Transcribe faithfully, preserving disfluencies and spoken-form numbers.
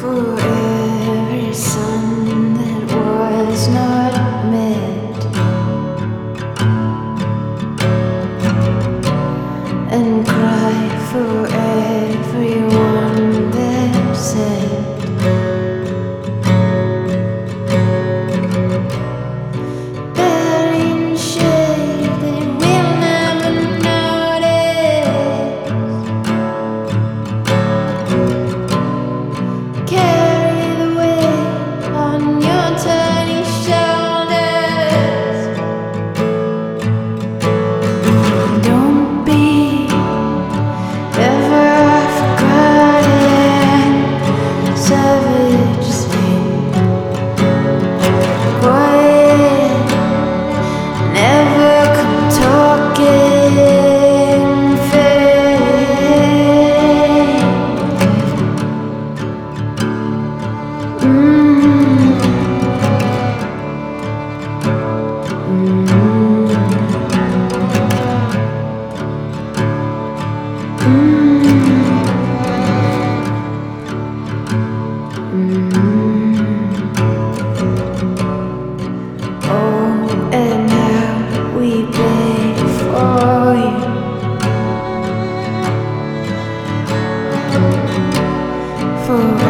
for every sun that was not met, and cry for everyone that said burying shade that we'll never notice. Carry the weight on your tiny shoulders. Don't be ever forgotten, savage sleep, quiet, never come talking, fade. Mm. Mm. Oh, and now we beg for you, for